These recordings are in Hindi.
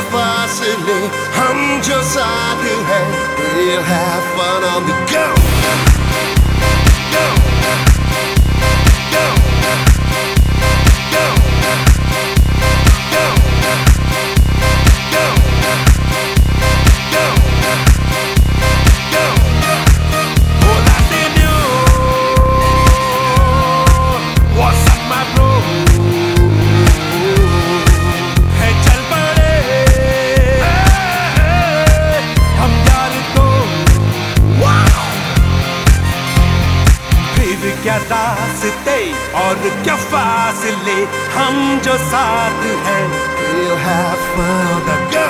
फासले, हम जो साथ हैं, we'll have fun on the go. Go. Go. Go. Go. Go. Go. Go. Hola señor, what's up my bro? है चल पड़े हम यार तो, wow! फिर क्या रास्ते और क्या फासले, हम जो साथ हैं, we'll have fun on the go.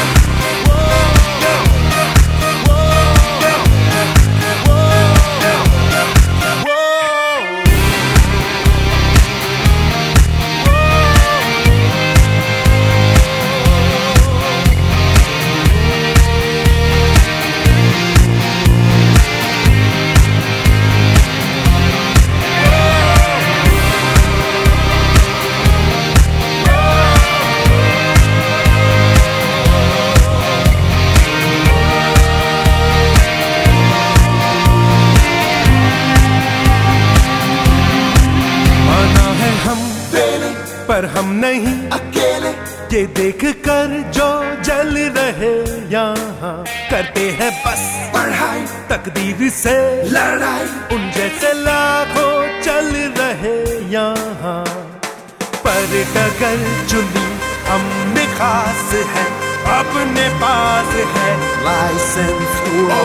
पर हम नहीं अकेले, ये देख कर जो जल रहे यहाँ, करते हैं बस पढ़ाई, तकदीर से लड़ाई, उन जैसे लाखों चल रहे यहाँ, पर डगर चुनी हमने खास है, अपने पास है लाइसेंस पूरा।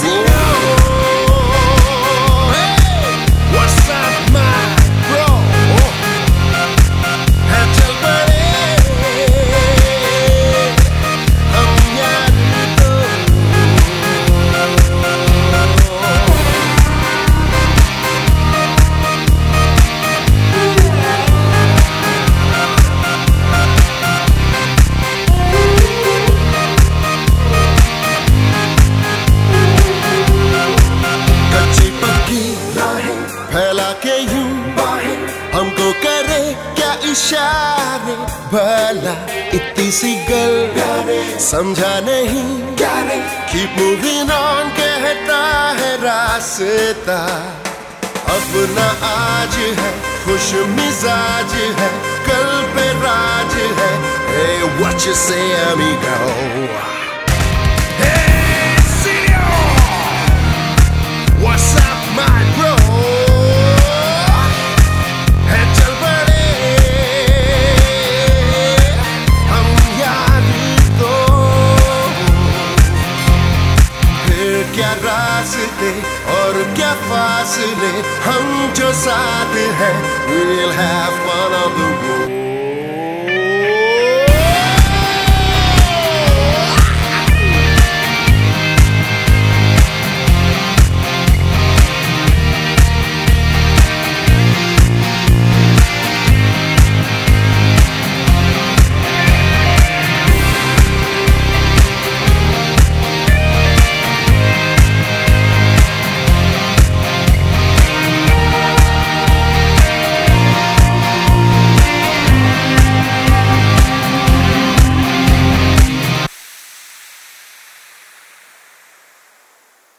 What's up my bro? फैला के यूं बाहें, हमको करे क्या इशारे, भला इतनी सी गल समझा नहीं, keep moving on कहता है रास्ता, अपना आज है, खुश मिजाज है, कल पे राज है, hey what you say amigo? Hey senor, what's up my bro? क्या रास्ते और क्या फासले, हम जो साथ हैं, we'll have fun on the road.